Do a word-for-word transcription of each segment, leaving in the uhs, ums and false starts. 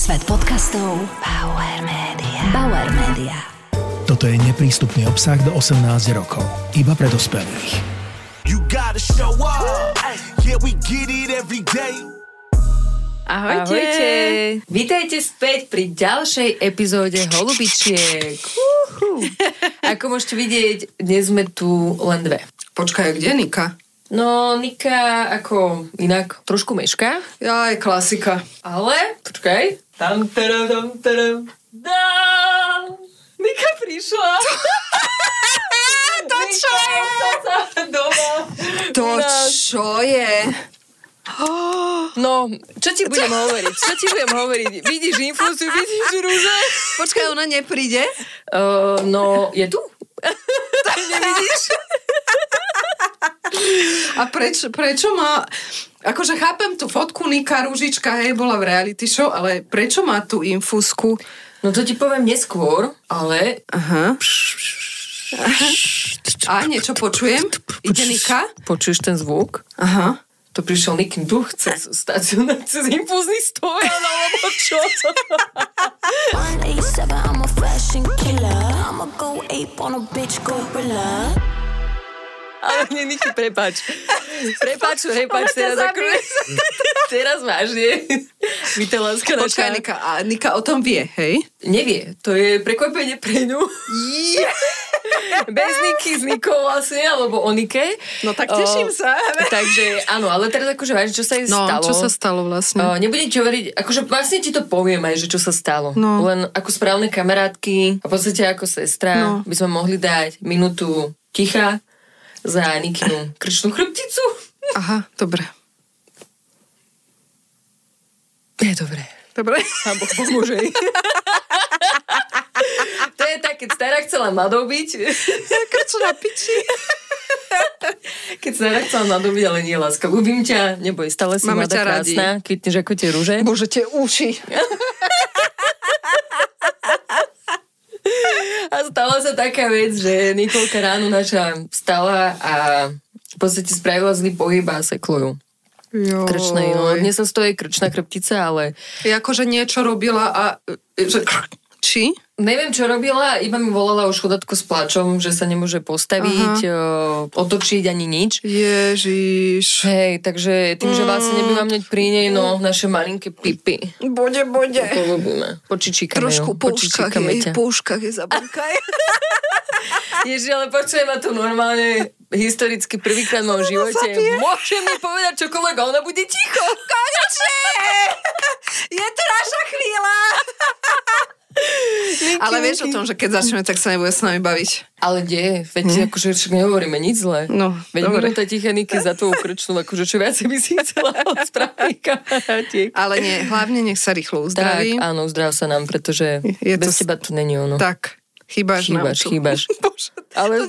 Svet podcastov Bauer Media. Bauer Media. Toto je neprístupný obsah do osemnásť rokov. Iba pre dospelých. You gotta show up. Yeah, we get it every day. Ahojte. Ahojte. Vítajte späť pri ďalšej epizóde Holubičiek. Uhu. Ako môžete vidieť, dnes sme tu len dve. Počkaj, kde Nika? No, Nika ako inak trošku mešká. Jaj, klasika. Ale, počkaj. Tam, taram, tam, taram. Dá! Nika prišla. To čo je? To čo je? No, čo ti budem hovoriť? Čo ti budem hovoriť? Vidíš infúziu, vidíš rúže? Počkaj, ona nepríde? Uh, no, je tu? Nevidíš? A preč, prečo má... Akože chápem tú fotku, Nika Rúžička, hej, bola v reality show, ale prečo má tú infúzku? No to ti poviem neskôr, ale... Aha. A niečo počujem? Ide Nika? Počuješ ten zvuk? Aha. To prišiel Nikin duch cez stáciu, cez infúzny stojan, alebo čo? one eighty-seven, I'm a fashion killer. I'ma go ape on a bitch gorilla. Ale nie, Niki, prepáč. Prepáč, prepáč, teraz ako... Teraz vážne. Víte, láska naša. Počkaj, Nika, a Nika o tom vie, hej? Nevie, to je prekvapenie pre ňu. Yeah. Bez Niky s Nikou vlastne, alebo o Nike. No tak teším o, sa. Takže áno, ale teraz akože vážne, čo sa jej no, stalo. čo sa stalo vlastne? O, nebudem ti hovoriť, akože vlastne ti to poviem aj, že čo sa stalo. No. Len ako správne kamarátky a v podstate ako sestra no. by sme mohli dať minútu ticha za Nikinu krčnú chrbticu. Aha, dobre. Je dobre. Dobre. A Boh pomôže. To je tak, keď stará chcela mladou byť. Krču na piči. Keď stará chcela mladou byť, ale nie, láska. Ľúbim ťa, neboj, stále si máme mladá, krásna. Kvitneš ako tie rúže. Bože, tie uši. A stala sa taká vec, že Nikolka ráno naša vstala a v podstate spravila zlý pohyb a seklo ju. Joj. Krčnej, no. Dnes sa stojí krčná chrbtica, ale... Je akože niečo robila a... Že... Či? Neviem, čo robila, iba mi volala už chudatko s plačom, že sa nemôže postaviť, o, otočiť ani nič. Ježiš. Hej, takže tým, že vlastne nebývam hneď pri nej, no, naše malinké pipy. Bude, bude. Polúbime. Počičíkame trošku ju. po uškách je, po uškách je zabunkaj. Ježi, ale počujem ma tu normálne historicky prvýkrát v mojom živote. Môžem mi povedať čokoľvek a ona bude ticho. Konečne! Je to naša chvíľa! Niky, ale vieš Niky. O tom, že keď začneme, tak sa nebude s nami baviť. Ale nie, veď hm? akože však nehovoríme nič zle. No, veď dobre. minúta ticha Niky za tvoju krčnú, akože čo viac by si chcela od správnych kamarátiek. Ale nie, hlavne nech sa rýchlo uzdraví. Tak, áno, uzdrav sa nám, pretože je bez to... teba tu není ono. Tak, chýbaš nám Chýbaš, tu. chýbaš. Bože, ale...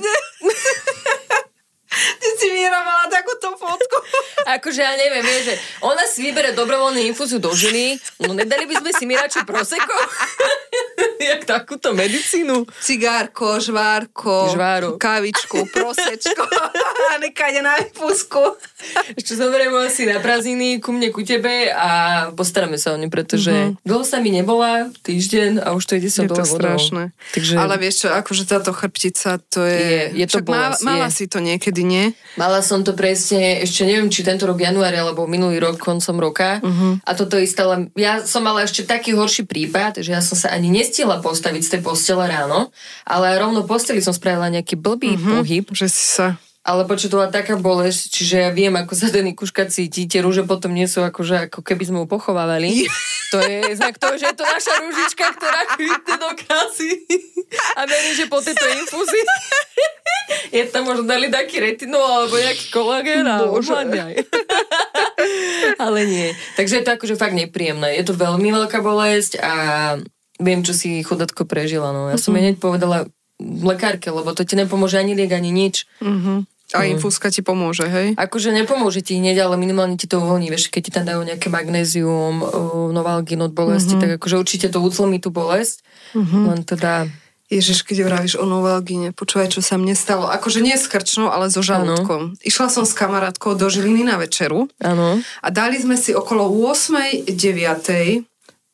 Ty si Míra mala takúto fotku. Akože ja neviem, vieš, že ona si vybere dobrovoľnú infúziu do žily, no nedali by sme si Míraču proseko? Jak takúto medicínu? Cigárko, žvárko, Žváro. kávičku, prosečko. Nika ide na infúzku. Ešte zoberieme asi na prázdniny ku mne, ku tebe a postaráme sa o ňu, pretože mm-hmm. dlho sa mi nebola, týždeň a už to ide sa dole vodou. Je to strašné. Takže... Ale vieš čo, akože táto chrbtica, to je... Je, je to bolesť. Mala, mala si to niekedy, nie? Mala som to presne, ešte neviem, či tento rok január, alebo minulý rok, koncom roka. Uh-huh. A toto istala, ja som mala ešte taký horší prípad, že ja som sa ani nestihla postaviť z tej postele ráno, ale rovno posteli som spravila nejaký blbý uh-huh. pohyb. Že si sa... Ale počuť, to bola taká bolesť, čiže ja viem, ako sa ten Ikuška cíti. Tie rúže potom nie sú akože, ako keby sme ju pochovávali. To je znak toho, že je to naša rúžička, ktorá kvitne do krásy. A verím, že po tejto infúzii je tam možno dali taký retinol alebo nejaký kolagén a ovládňaj. Ale nie. Takže je to akože fakt nepríjemné. Je to veľmi veľká bolesť a viem, čo si chudatko prežila. No. Ja som jej hneď povedala lekárke, lebo to ti nepomôže ani liek, ani nič. Uh-huh. A infúzka ti pomôže, hej? Akože nepomôže ti hneď, ale minimálne ti to uvoľní. Vieš, keď ti tam dajú nejaké magnézium, novalgín od bolesti, uh-huh. tak akože určite to utlmí tú bolesť. Uh-huh. Len teda... Ježiš, keď vravíš o novalgíne, počúvaj, čo sa mne stalo. Akože nie s krčnou, ale so žalúdkom. Ano. Išla som s kamarátkou do Žiliny na večeru. Áno. A dali sme si okolo ôsmej deviatej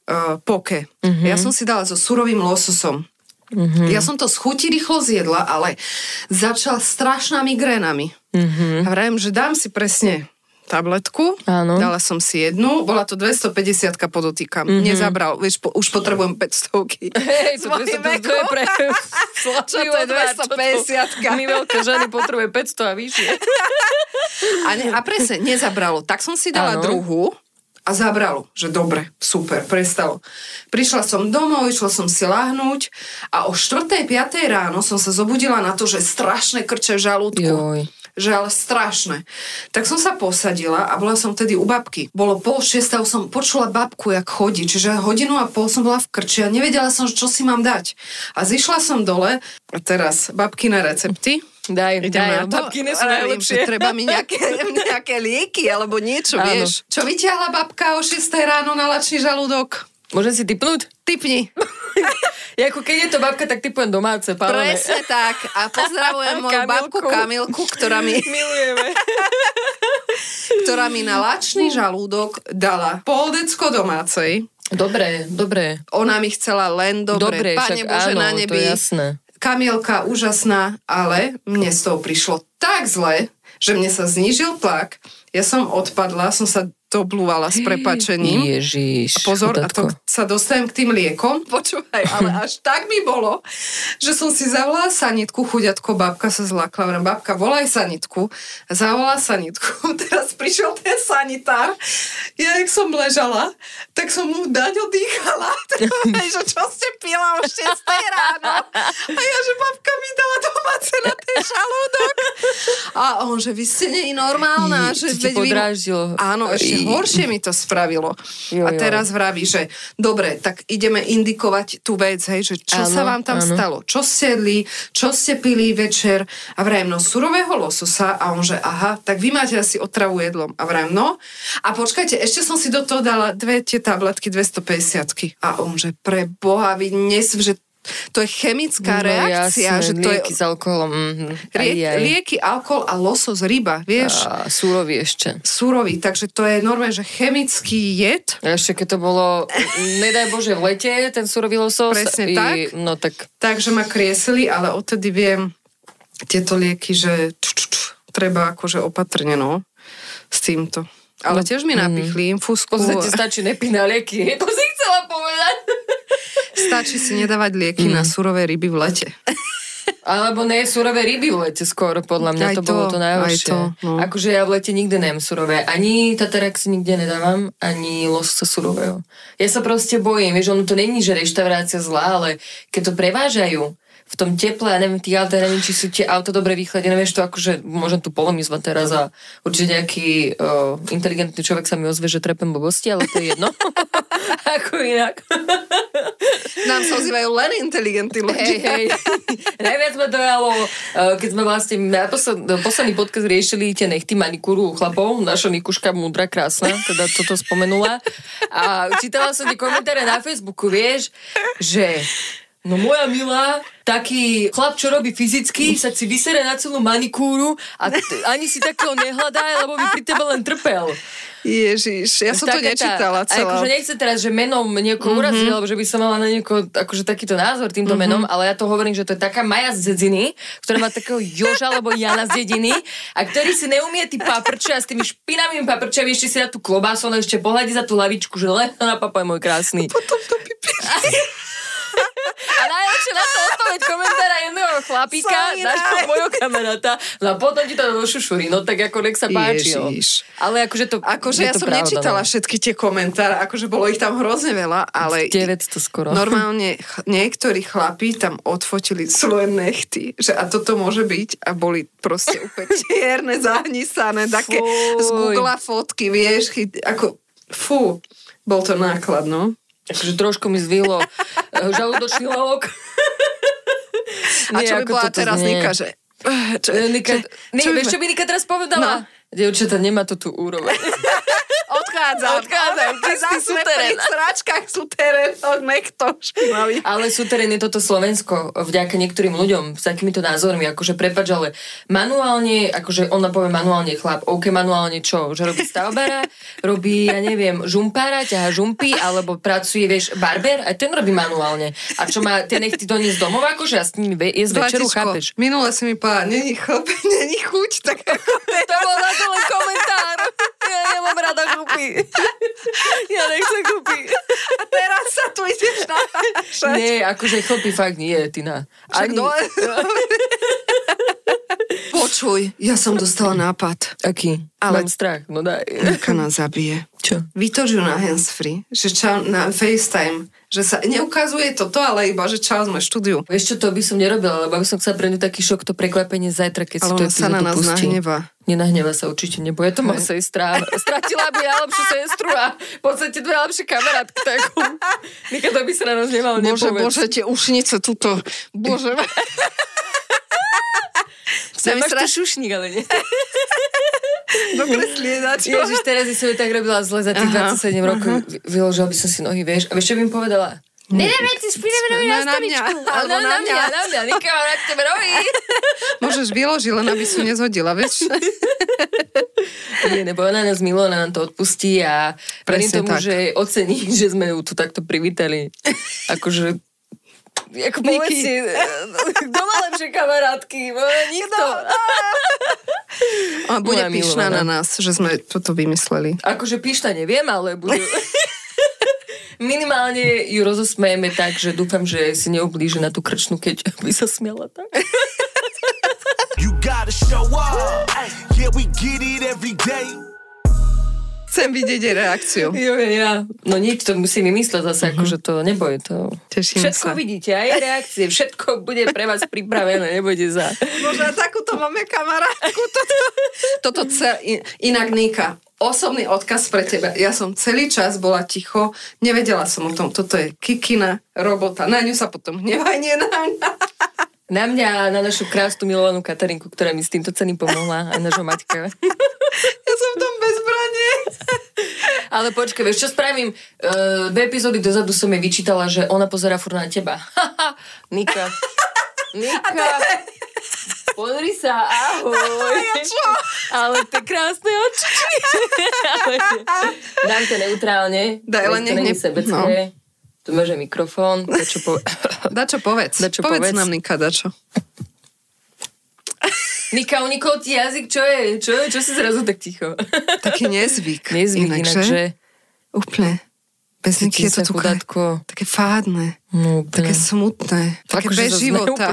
uh, poke. Mm-hmm. Ja som si dala so surovým lososom. Mm-hmm. Ja som to z chuti rýchlo zjedla, ale začala strašná migrénami. Mm-hmm. A vrajím, že dám si presne tabletku, áno. Dala som si jednu, bola to dvestopäťdesiatka podotýkam. Mm-hmm. Nezabral, vieš, po, už potrebujem päťstovky. Hej, to dvesto je pre Čo to je dvestopäťdesiatka? My veľké ženy potrebuje päťsto a vyššie. A, ne, a presne, nezabralo. Tak som si dala áno. druhú a zabralo, že dobre, super, prestalo. Prišla som domov, išla som si lahnúť a o štvrtej, piatej ráno som sa zobudila na to, že strašné krče v žalúdku. Joj. Že ale strašné. Tak som sa posadila a bola som vtedy u babky. Bolo pol šiesta, som počula babku, jak chodí. Čiže hodinu a pol som bola v krči a nevedela som, čo si mám dať. A zišla som dole a teraz babkine recepty. Daj, daj, babkine sú najlepšie. Treba mi nejaké, nejaké lieky alebo niečo, áno. Vieš. Čo vyťahla babka o šiestej ráno na lačný žalúdok? Môžem si tipnúť? Tipni. Ja ako keď je to babka, tak typujem domáce, pálené. Presne tak. A pozdravujem moju Kamilku. babku Kamilku, ktorá mi... Milujeme. ktorá mi na lačný žalúdok dala pol decko domácej. Dobre, dobre. Ona mi chcela len dobre. Dobre, Pane však Bože, áno, na nebi. To je jasné. Kamilka úžasná, ale mne z toho prišlo tak zle, že mne sa znížil tlak. Ja som odpadla, som sa doblúvala s prepáčením. Ježiš. A pozor, chudatko. A to sa dostajem k tým liekom. Počúvaj, ale až tak mi bolo, že som si zavolala sanitku, chuďatko, babka sa zlákla. Vrám, babka, volaj sanitku. Zavolala sanitku. Teraz prišiel ten sanitár. Ja, jak som ležala, tak som mu daň odýchala. Že čo ste pila o šiestej ráno? A ja, že babka mi dala domáce na ten žalúdok. A on, že vy ste nie normálna. Že ti podráždilo. Áno, ešte horšie mi to spravilo. Jo, jo. A teraz vraví, že dobre, tak ideme indikovať tú vec, hej, že čo áno, sa vám tam áno. stalo, čo ste jedli, čo ste pili večer a vrajím, no surového lososa a on, že aha, tak vy máte asi otravu jedlom a vrajím, no a počkajte, ešte som si do toho dala dve tie tabletky dvestopäťdesiatky a on, že pre Boha, vy dnes, že to je chemická no, reakcia. Jasné, že to lieky je, s alkoholom. Mm-hmm. Aj, rie, aj. Lieky, alkohol a losos, ryba, vieš. A súrový ešte. Súrový, takže to je normálne, že chemický jed. A ešte keď to bolo, nedaj Bože, v lete, ten súrový losos. Presne i, tak. No tak. Takže ma kriesili, ale odtedy viem tieto lieky, že ču, ču, ču, treba akože opatrne, no, s týmto. Ale tiež mi napichli infúzku. V podstate stačí nepiť na lieky. To si chcela povedať. Stačí si nedávať lieky mm. na surové ryby v lete. Alebo ne surové ryby v lete skôr, podľa mňa to, to bolo to najhoršie. To, no. Akože ja v lete nikdy nejem surové. Ani tatarak si nikde nedávam, ani lososa surového. Ja sa proste bojím, vieš, ono to není, že reštaurácia zlá, ale keď to prevážajú v tom teple, ja neviem, tí auta, neviem, či sú tie auta dobre vychladené, vieš to, akože môžem tu polemizovať teraz a určite nejaký uh, inteligentný človek sa mi ozve, že trepem blbosti, ale to je jedno. Ako inak. Nám sa ozývajú len inteligentní ľudia. Hej, hej. Najviac ma dojalo, uh, keď sme vlastne na posled, posledný podcast riešili tie nechty manikúru chlapov, naša Nikuška múdra, krásna, teda toto spomenula. A čítala som tie komentáre na Facebooku, vieš, že no moja milá, taký chlap, čo robí fyzicky, sa si vysere na celú manikúru a t- ani si takého nehľadá, lebo by pri tebe len trpel. Ježiš, ja som to nečítala celá. Akože nechce teraz, že menom niekoho mm-hmm. uraziť, alebo že by som mala na niekoho akože takýto názor týmto mm-hmm. menom, ale ja to hovorím, že to je taká Maja z dediny, ktorá má takého Joža alebo Jana z dediny a ktorý si neumie tí paprče a s tými špinavými paprčami ešte si dá tú klobásu, on ešte pohľadí za tú lavičku, že len na papaj môj krásny. Potom to pipí. A najlepšie na to odpoveď komentára jedného chlapíka, nášho mojho kamaráta, no a potom ti to do šušurí, no tak ako nech sa páči. Ježiš. Ale akože to Akože ja to som pravda, nečítala no. všetky tie komentáre, akože bolo ich tam hrozne veľa, ale deväťsto skoro. Normálne ch- niektorí chlapí tam odfotili svoje nechty, že a toto môže byť a boli proste úplne čierne, zahnisané, také z Google fotky, vieš, chyt, ako fú, bol to náklad, no. Akože trošku mi zvihlo žalúdočný lalok. A čo by bola teraz znie. Nika, že... Nika, čo, ne, čo, vieš, čo by Nika teraz povedala? No. Dievčata, nemá to tú úroveň. Odchá odchádzam. Odchádzam, čistý suterén. Pri sračkách suterénoch, nekto špinavý. Ale suterén je toto Slovensko vďaka niektorým ľuďom s takýmito názormi, akože prepáč, ale manuálne, akože ona povie manuálne chlap, OK, manuálne čo? Že robí stavbára, robí, ja neviem, žumpára, ťaha žumpy, alebo pracuje, vieš, barber, aj ten robí manuálne. A čo má tie nechty doniesť domov, akože a s nimi jesť večeru, chápeš? Minule si mi povedala, není chlap, není chuť, tak ako to bol na to len komentár. Ja nemám rada chupy. Ja nechcem chupy. A teraz sa tu ideš nahášať. Nie, akože chlpy fakt nie, Tina. Však Ani... dole. Počuj, ja som dostala nápad. Aký? Ale... Mám strach, no daj. Aká nás zabije. Čo? Vytoč ju na handsfree, že čau na FaceTime, že sa neukazuje toto, ale iba, že čau sme v štúdiu. Vieš čo, to by som nerobila, lebo by som chcela pre ňu taký šok, to prekvapenie zajtra, keď ale si to sa na nás pustí. nahnevá. Nenahneva sa určite, nebo je to moja sestra. Stratila by najlepšiu sestru a v podstate dve najlepšie kamarátky. Tak nikto by sa na nás nemal nepovedz. Bože, nepovedz. bože, tie ušnice tuto. Bože. Máš tu šušník, ale nie. Dobre sliedačo. Ježiš, teraz som ju tak robila zle za tých dvadsaťsedem rokov. Vyložila by som si nohy, vieš. A vieš, čo by im povedala? Nedajme si špinavé nohy na stoličku. Alebo na mňa. Na mňa, Nika má na tebe nohy. Môžeš vyložiť, len aby si nezhodila, vieš? Nie, nebo ona nás miluje, ona nám to odpustí a verím tomu, tak. že ocení, že sme ju tu takto privítali. Akože ako povedz si, kto má lepšie kamarátky? Nikto. A bude Moja pyšná milovaná. na nás, že sme toto vymysleli. Akože pyšná neviem, ale budú... Minimálne ju rozosmejeme tak, že dúfam, že si neublíži na tú krčnu, keď by sa smiala tak. You gotta show up. Yeah, we get it every day. Chcem vidieť jej reakciu. Jo, ja. No nič, to musím vymysleť zase, uh-huh. akože to neboj. To... Teším všetko sa. vidíte, aj reakcie, všetko bude pre vás pripravené, nebojte sa. Možno takúto máme kamarátku. Toto, toto cel... Inak, Nika, osobný odkaz pre teba. Ja som celý čas bola ticho, nevedela som o tom. Toto je Kikina robota. Na ňu sa potom hnevaj, nie na mňa. Na mňa, na našu krásnu milovanú Katarinku, ktorá mi s týmto ceným pomohla, aj nášho Maťka. Ja som v tom bezbranie. Ale počkaj, vieš, čo spravím? Uh, dve epizódy dozadu som jej vyčítala, že ona pozerá furt na teba. Nika. Nika. Pozri sa, ahoj. Ja čo? Ale tie krásne očičky. Dám to neutrálne. Daj, len nech ne... ne... sebecké. No. Tu máže mikrofón. Dačo, po... Dačo povedz. Dačo povedz. povedz nám, Nika, dačo. Nika, unikol ti jazyk, čo je? Čo je? Čo si zrazu tak ticho? Taký nezvyk. Nezvyk, inak, inak že? že? Úplne. Bez Niky je to tu chudátko. také fádne. No, také smutné. Také akože bez života.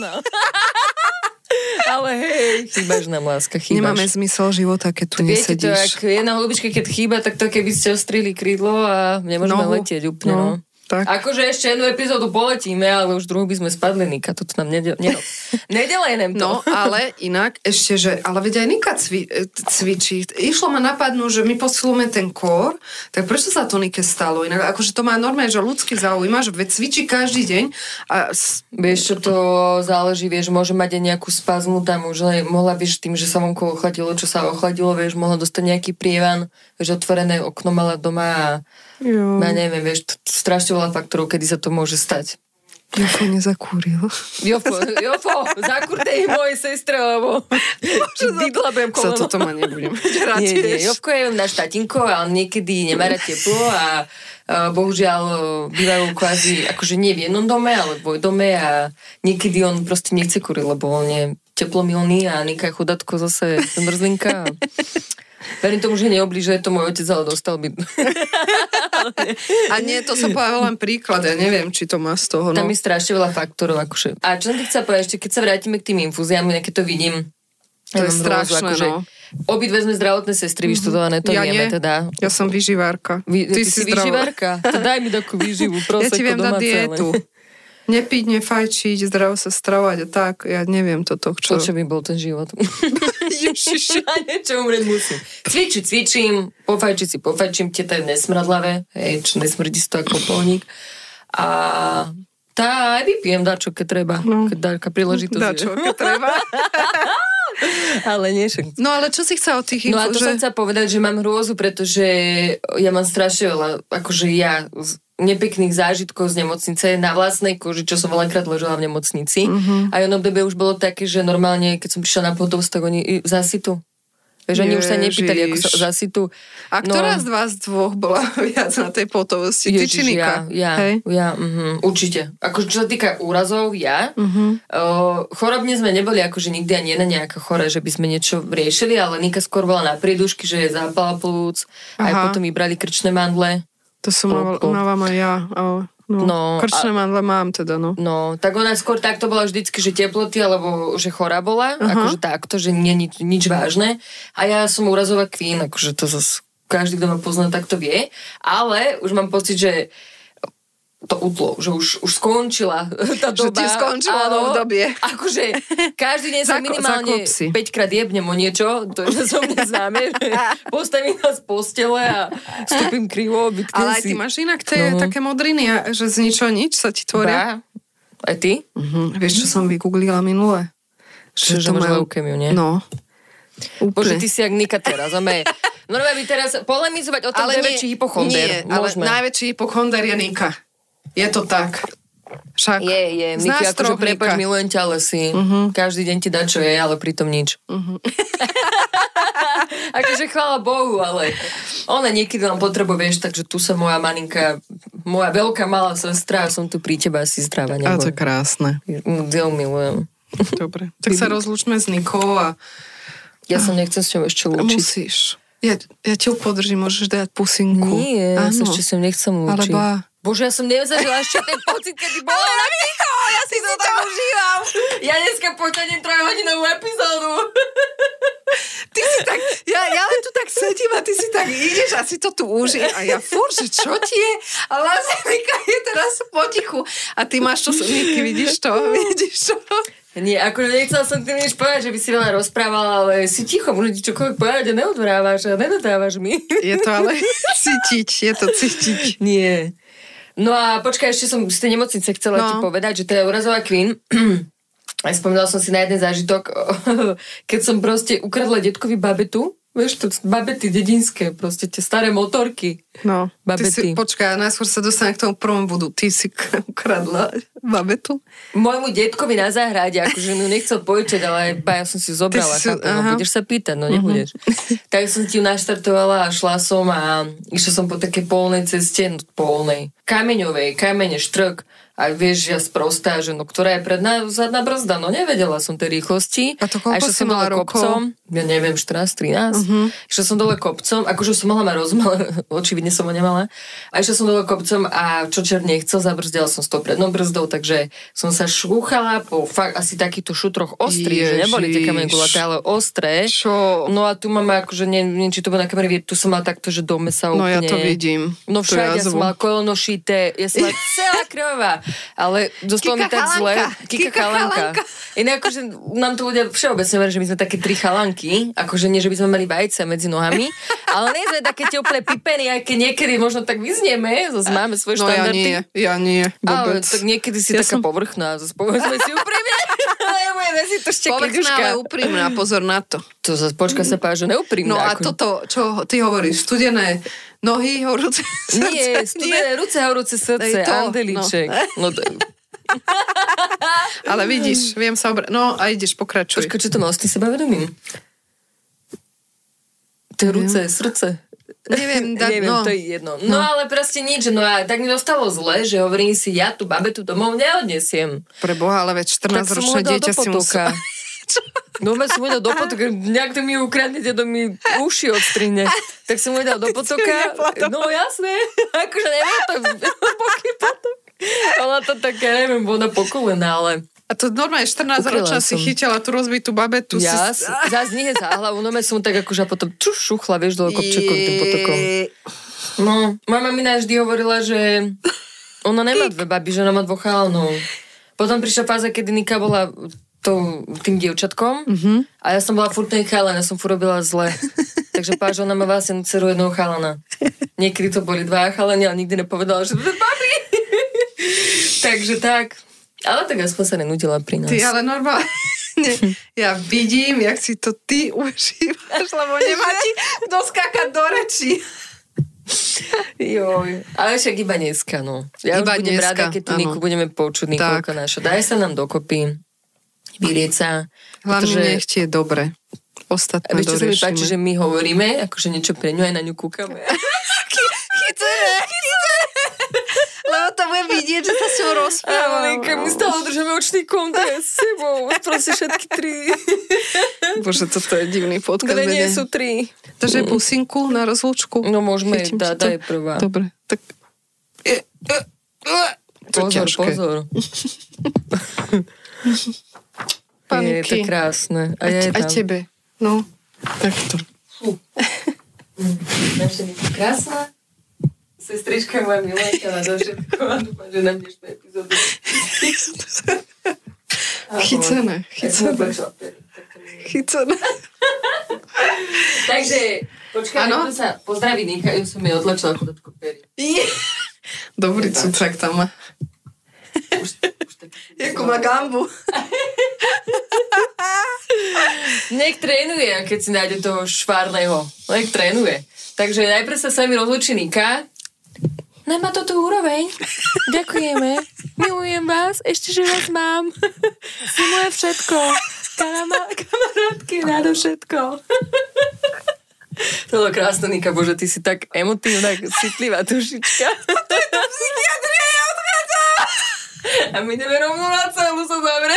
Ale hej, chýbaš nám, láska, chýbaš. Nemáme zmysel života, keď tu Viete nesedíš. to, ak jedna holubička, keď chýba, tak to keby ste ostrili krídlo a nemôžeme Nohu. letieť úplne, no. no. Tak. Akože ešte jednu epizódu poletíme, ale už druhú by sme spadli, Nika, toto nám nedel... nerob. Nedelej nám to. No, ale inak ešte, že, ale veď aj Nika cvi, cvičí. Išlo ma napadnúť, že my posilujeme ten kór, tak prečo sa to Nike stalo? Inak, akože to má normálne, že ľudský zaujíma, že veď cvičí každý deň. A... Vieš, čo to záleží, vieš, môže mať aj nejakú spazmu tam, už mohla, vieš, tým, že sa vonku ochladilo, čo sa ochladilo, vieš, mohla dostať nejaký prievan, vieš, otvorené okno mala doma a Jo. ja neviem, vieš, t- strašne veľa faktorov, kedy sa to môže stať. Jofo nezakúril. Jofo, Jofo, zakurte ich mojej sestre, lebo bydla budem Sa koleno. toto ma nebudem hrať. Nie, nie, Jofko je náš tatinko a on niekedy nemá rád teplo a uh, bohužiaľ uh, bývajú kvázi, akože nie v jednom dome, ale v dvojdome a niekedy on proste nechce kúriť, lebo on je teplomilný a Nika je chudátko zase zmrzlinka. Verím tomu, že neobližuje to môj otec, ale dostal by. A nie, to sa povedal len príklad, ja neviem, či to má z toho. Tam No. je strašne veľa faktorov. Akože. A čo som ti chcela povedať, ešte keď sa vrátime k tým infúziám, nejaké to vidím. To Ja je mám strašné, akože, no. Obidve sme zdravotné sestry vyštudované, to Ja vieme nie. teda. Ja som vyživárka. Vy, ty, ty si zdravá. vyživárka? To daj mi takú výživu, Ja proseko ti viem dať domáce. dietu. Nepiť, nefajčiť, zdravo sa stravovať a tak. Ja neviem toto, čo... Čo, čo by bol ten život? Ježiši. Na niečo umrieť musím. Cvičiť, cvičím, pofajčiť si, pofajčím, teta je nesmradlavé, hej, čo nesmrdí si to ako polník. A tá aj vypijem dačo, keď treba, No. keď dá taká príležitosť. Dačo, keď treba. Ale nie však. No ale čo si chcela od tých info, No a to že... som chcela povedať, že mám hrôzu, pretože ja mám strašne veľa, akože ja z nepekných zážitkov z nemocnice na vlastnej koži, čo som veľakrát ležela v nemocnici. Uh-huh. A jedno obdobie už bolo také, že normálne, keď som prišla na pohotovosť, tak oni zasitu. Vieš, oni už sa nepýtali, ako sa zasitu. A ktorá no, z vás dvoch bola viac na tej pohotovosti? Ty či Nika? Ja, ja, ja uh-huh, určite. Akože čo sa týka úrazov, ja. Uh-huh. Uh, chorobne sme neboli akože nikdy ani jedna nejaká chore, že by sme niečo riešili, ale Nika skôr bola na priedušky, že je zápala plúc, aj potom vybrali krčné mandle. To som mávam aj ja, ale... No, no, krčné mandle mám teda, no. No, tak ona skôr takto bola vždycky, že teploty, alebo že chorá bola, uh-huh. akože takto, že nie je nič, nič vážne. A ja som úrazová queen, akože to zase každý, kto ma pozná, tak to vie. Ale už mám pocit, že to utlo, že už, už skončila tá doba. Že ti skončilo v dobie. Akože každý deň sa minimálne päťkrát jebnem o niečo, to je, že som neznáme, že postavím nás z postele a vstúpim krivo, bytknem si. Ale aj ty máš inak tie no. také modriny, že z ničoho nič sa ti tvoria. Ba. Aj ty? Uh-huh. Vieš, čo som vygooglila minule? Že, že máš majú... leukemiu, nie? No. Úplne. Bože, ty si jak Nika teraz. No by teraz polemizovať o tom, že je väčší hypochonder. Nie, ale najväčší hypochonder je Nika. Je to tak. Však. Je, je. Niky, akože prepáč, milujem ťa, ale si uh-huh. každý deň ti dá, čo je, ale pritom nič. Uh-huh. akože chvála Bohu, ale ona niekedy len potrebuješ, takže tu sa moja maninka, moja veľká malá sestra a som tu pri teba asi zdravá. A to je krásne. Ja milujem. Dobre. Tak sa rozlúčme s Nikou a... Ja sa nechcem s ňou ešte lúčiť. Musíš. Ja, ja ťa podržím, môžeš dať pusinku. Nie, ja sa ešte sem nechcem lúčiť. Ale Bože, ja som nezažila ešte ten pocit, kedy bola na Nicho, ja si to tak užívam. Ja dneska počaním trojhodinovú epizódu. Ty si tak, ja, ja len tu tak sedím a ty si tak ideš a si to tu uží. A ja furt, že čo ti je? A vlastne Nika je teraz potichu. A ty máš to Niky, vidíš to? Vidíš to? Nie, akože nechcela som tým nič povedať, že by si veľa rozprávala, ale si ticho, možno ti čokoľvek povedať a neodvrávaš a nedodávaš mi. Je to ale cítiť, je to cítiť. Nie. No a počkaj, ešte som z tej nemocnice chcela no. ti povedať, že to je úrazová queen. A spomínala som si na jeden zážitok, keď som proste ukradla detkovi babetu. Vieš, to babety dedinské, proste tie staré motorky. No, babety. Ty si, počkaj, najskôr sa dostane k tomu prvom bodu. Ty si ukradla babetu? Môjmu detkovi na záhrade, akože mu nechcel požičať, ale ja som si zobrala. Si, no, budeš sa pýtať, no nebudeš. Uh-huh. Tak som ti ju naštartovala a šla som a išla som po takej polnej ceste, no polnej, kameňovej, kamene, štrk. A vieš, ja sprostá, že no, ktorá je predná, zadná brzda, no nevedela som tej rýchlosti. A to koľko si mala rokov? Kopcom, ja neviem, štrnásť, trinásť. Uh-huh. Išla som dole kopcom, akože som mala ma rozum, ale očividne som ho nemala. A išla som dole kopcom a čo čert nechcel, zabrzdila som s tou prednou brzdou, takže som sa šúchala po fakt asi takýchto šutroch ostrých, že neboli tie kamene gulaté, ale ostré. Čo? No a tu mám akože, neviem, či to bolo na kamere, tu som mala takto, že dome sa úplne. No ja to vidím. No však, ja som mala koleno šité, ja som mala celá krvavá. Ale dostalo mi tak zle. Kika, Kika chalanka. Iné akože nám tu ľudia všeobecne veria, že my sme také tri chalanky, akože nie, že by sme mali vajce medzi nohami, ale nie sme také teplé pipeny, aj keď niekedy možno tak vyznieme, zase máme svoje no, štandardy. No ja nie, ja nie. Ale tak niekedy si ja taká som... povrchná, zase povedzme si úprimne. Ale si to povrchná, ale úprimná, pozor na to. To zase počka sa páže neúprimná. No a ako... toto, čo ty hovoríš, studené nohy, horúce srdce. Nie, studené ruce, horúce srdce, Andeliček. No. No to... Ale vidíš, viem sa obra... No a ideš, pokračuj. Počka, čo to mal s tým sebavedomím? Tie ruce, srdce. Neviem, da, Neviem, no. to je jedno. No, no ale proste nič, no a tak mi dostalo zle, že hovorím si, ja tú babetu domov neodnesiem. Pre Boha, ale veď štrnásťročné dieťa si musela... No ma som mu dal do potoka, nejak to mi ukradnete, to mi uši odstrine. Tak som mu dal do potoka. No jasné, akože neviem to, poký potok. Ona to také, neviem, bola po kolena, ale... A to normálne štrnásťročná si chytila tú rozbitú babetu. Ja, si... zás nie za hlavu, no som tak akože a potom čuš, šuchla, vieš, dole kopčekom tým potokom. No, moja mamina vždy hovorila, že ona nemá dve baby, že ona má dvoch chalanov. Potom prišla fáza, kedy Nika bola to, tým dievčatkom mm-hmm. a ja som bola furt ten chalan, ja som furt robila zle. Takže páč, ona má vlastne dceru jedného chalana. Niekedy to boli dva chalani, ale nikdy nepovedala, že to je babi. Takže tak. Ale tak aspoň sa nenudila pri nás. Ty ale normálne presne. Ja vidím, jak si to ty užívaš, lebo nemá ti doskákať do rečí. Joj, ale však iba dneska, no. Ja iba už budem dneska, rada, keď tu Niku budeme počuť, Nikolka naša. Daj sa nám dokopy, vyrieť sa. Hlavne pretože... nech ti je dobre. Ostatné doriešime. A vieš, čo sa mi páči, že my hovoríme, akože niečo pre ňu, aj na ňu kúkame. Chycené, chycené. Lebo to bude vidieť, že sa s ňou rozprávam. Ale my stále držíme očný kontakt s sebou. Proste všetky tri. Bože, toto je divný podcast. Dve nie sú tri. Takže mm. pusinku na rozlúčku. No môžeme, tá, tá je prvá. Dobre, tak... Je, je, je. Pozor, pozor. Paniky. Je to krásne. A, a, je a tebe. No, tak to. Naša Nika krásna. Sestrička moja milenka na do všetko a dúfam, že na dnešnú epizódu. Chycené, chycené. Chycené. Takže, počkaj, to sa pozdraví Nika, ju som jej odlačila chudotko pery. Dobrý cucak tam má. Jakú má gambu. Nech trénuje, keď si nájde toho švárneho. Nech trénuje. Takže najprv sa s vami rozlučí Nika. Nemá to tú úroveň. Ďakujeme. Milujem vás. Ešte, že vás mám. Si moje všetko. Kamar- kamarátky, rádo všetko. To bolo krásne, Nika. Bože, ty si tak emotívna, citlivá dušička. To je to psychiatria, ja odchádzam. A my ideme rovno na celú sa zavre.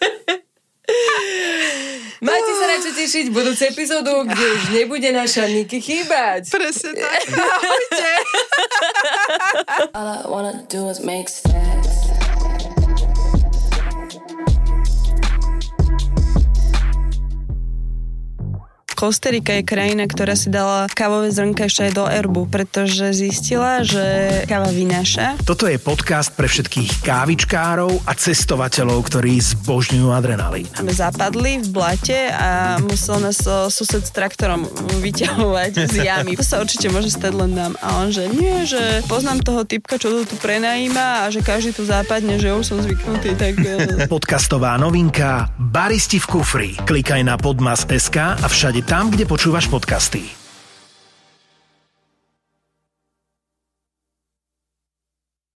Majte sa na čo tešiť budúcu epizódu, kde už nebude naša Niky chýbať. Presne tak. Ahojte. All I wanna do is make stacks. Kostarika je krajina, ktorá si dala kávové zrnka ešte aj do erbu, pretože zistila, že káva vynáša. Toto je podcast pre všetkých kávičkárov a cestovateľov, ktorí zbožňujú adrenalín. My zapadli v blate a musel nás sused s traktorom vyťahovať z jamy. To sa určite môže stať len nám. A on, že nie, že poznám toho typka, čo to tu prenajíma a že každý tu západne, že už som zvyknutý, tak... Podcastová novinka Baristi v kufri. Klikaj na podmas bodka es ká a všade tam, kde počúvaš podcasty.